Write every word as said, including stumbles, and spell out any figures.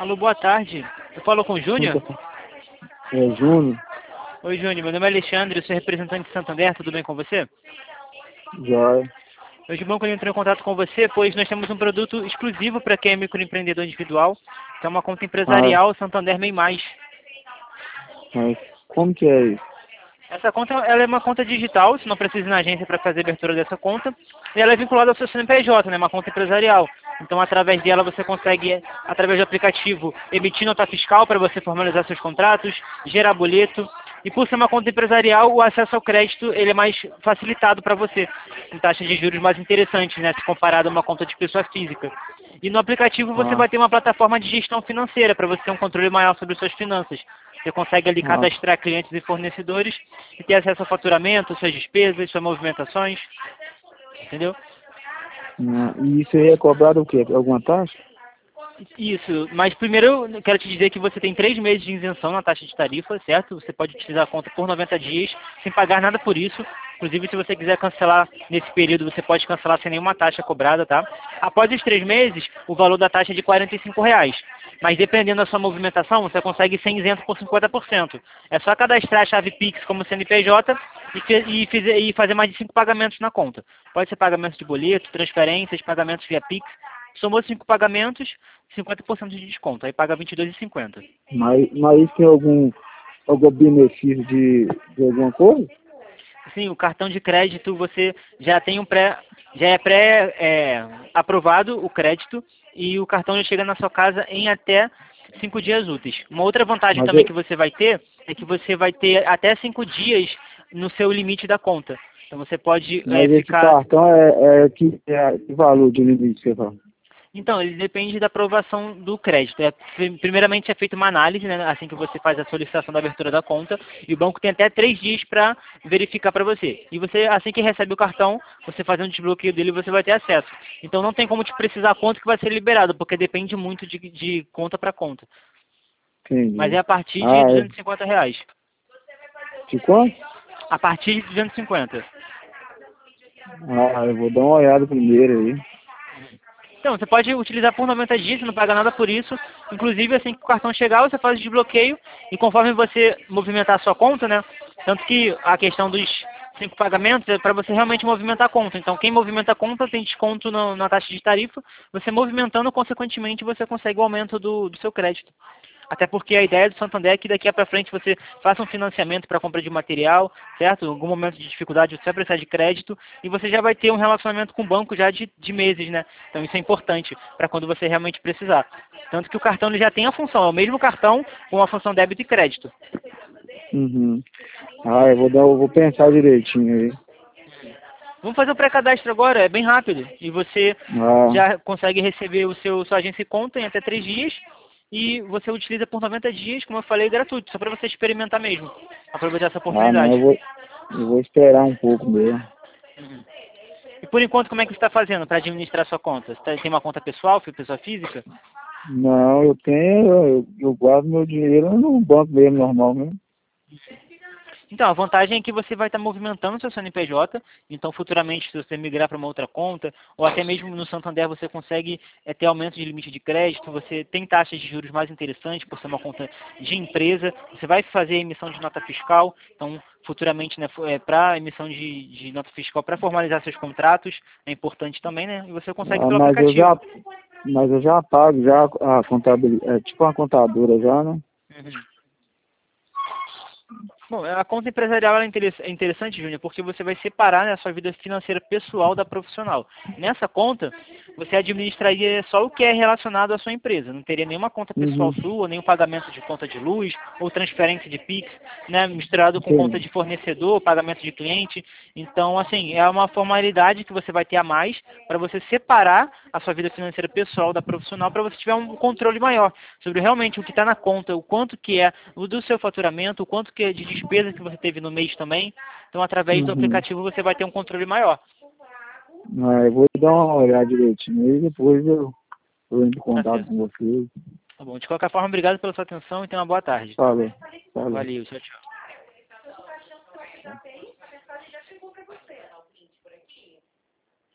Alô, boa tarde. Eu falo com o Júnior? É, Júnior, Oi, Júnior. Meu nome é Alexandre, eu sou representante de Santander. Tudo bem com você? joia. Hoje, bom que eu entrei em contato com você, pois nós temos um produto exclusivo para quem é microempreendedor individual, que é uma conta Ah, empresarial Santander MEI Mais. mas como que é isso? Essa conta ela é uma conta digital, você não precisa ir na agência para fazer a abertura dessa conta. E ela é vinculada ao seu C N P J, né, uma conta empresarial. Então, através dela, você consegue, através do aplicativo, emitir nota fiscal para você formalizar seus contratos, gerar boleto. E por ser uma conta empresarial, o acesso ao crédito ele é mais facilitado para você, com taxas de juros mais interessantes, né, se comparado a uma conta de pessoa física. E no aplicativo você Ah, vai ter uma plataforma de gestão financeira para você ter um controle maior sobre suas finanças. Você consegue ali ah, cadastrar clientes e fornecedores e ter acesso ao faturamento, suas despesas, suas movimentações, entendeu? ah, e isso aí é cobrado o quê? Alguma taxa? Isso, mas primeiro eu quero te dizer que você tem três meses de isenção na taxa de tarifa, certo? Você pode utilizar a conta por noventa dias, sem pagar nada por isso. Inclusive, se você quiser cancelar nesse período, você pode cancelar sem nenhuma taxa cobrada, tá? Após os três meses, o valor da taxa é de quarenta e cinco reais. Mas dependendo da sua movimentação, você consegue ser isento por cinquenta por cento. É só cadastrar a chave Pix como C N P J e, fe- e fizer- e fazer mais de cinco pagamentos na conta. Pode ser pagamentos de boleto, transferências, pagamentos via Pix. Somou cinco pagamentos, cinquenta por cento de desconto. Aí paga vinte e dois reais e cinquenta centavos. Mas, mas isso tem algum, algum benefício de, de alguma coisa? Sim, o cartão de crédito você já tem um pré, já é pré é, aprovado o crédito e o cartão já chega na sua casa em até cinco dias úteis. Uma outra vantagem Mas, também que é- você vai ter é que você vai ter até cinco dias no seu limite da conta. Então você pode é, mas esse ficar. cartão é, é, que, é que valor de limite você fala? Então, ele depende da aprovação do crédito. É, pri- primeiramente é feita uma análise, né, assim que você faz a solicitação da abertura da conta, e o banco tem até três dias para verificar para você. E você, assim que recebe o cartão, você fazendo o desbloqueio dele, você vai ter acesso. Então não tem como te precisar quanto que vai ser liberado, porque depende muito de, de conta para conta. Mas é Entendi. a partir de Ah, é. duzentos e cinquenta reais. De quanto? A partir de duzentos e cinquenta. Ah, eu vou dar uma olhada primeiro aí. Então, você pode utilizar por noventa dias, você não paga nada por isso. Inclusive, assim que o cartão chegar, você faz o desbloqueio e conforme você movimentar a sua conta, né? Tanto que a questão dos cinco pagamentos é para você realmente movimentar a conta. Então, quem movimenta a conta tem desconto na, na taxa de tarifa. Você movimentando, consequentemente, você consegue o aumento do, do seu crédito. Até porque a ideia do Santander é que daqui para frente você faça um financiamento para compra de material, certo? Em algum momento de dificuldade você vai precisar de crédito e você já vai ter um relacionamento com o banco já de, de meses, né? Então isso é importante para quando você realmente precisar. Tanto que o cartão ele já tem a função, é o mesmo cartão com a função débito e crédito. Uhum. Ah, eu vou dar, eu vou pensar direitinho aí. Vamos fazer o pré-cadastro agora, é bem rápido. E você Ah, já consegue receber o seu sua agência e conta em até três dias. E você utiliza por noventa dias, como eu falei, gratuito, só para você experimentar mesmo. Aproveitar essa ah, não, eu oportunidade. vou, eu vou esperar um pouco mesmo. E por enquanto, como é que você está fazendo para administrar sua conta? Você tá- tem uma conta pessoal, pessoa física? Não, eu tenho, eu, eu guardo meu dinheiro no banco mesmo, normal mesmo. Então, a vantagem é que você vai estar movimentando seu C N P J, então futuramente se você migrar para uma outra conta, ou até mesmo no Santander você consegue é, ter aumento de limite de crédito, você tem taxas de juros mais interessantes por ser uma conta de empresa, você vai fazer emissão de nota fiscal, então futuramente né, é, para emissão de, de nota fiscal para formalizar seus contratos, é importante também, né? E você consegue Ah, pelo mas eu aplicativo. já, mas eu já pago já a contabilidade, é tipo uma contadora já, né? Uhum. Bom, a conta empresarial ela é interess- é interessante, Júnior, porque você vai separar né, a sua vida financeira pessoal da profissional. Nessa conta, você administraria só o que é relacionado à sua empresa. Não teria nenhuma conta pessoal Uhum. sua, nenhum pagamento de conta de luz ou transferência de Pix, né, misturado com conta Entendi. de fornecedor, pagamento de cliente. Então, assim, é uma formalidade que você vai ter a mais para você separar a sua vida financeira pessoal da profissional para você tiver um controle maior sobre realmente o que está na conta, o quanto que é o do seu faturamento, o quanto que é de despesa que você teve no mês também. Então, através do Uhum. aplicativo, você vai ter um controle maior. Ah, eu vou dar uma olhada direitinho aí, depois eu, eu entro em Tá contato certo. com vocês. Tá bom. De qualquer forma, obrigado pela sua atenção e tenha uma boa tarde. Falou, falou. Valeu, tchau, tchau.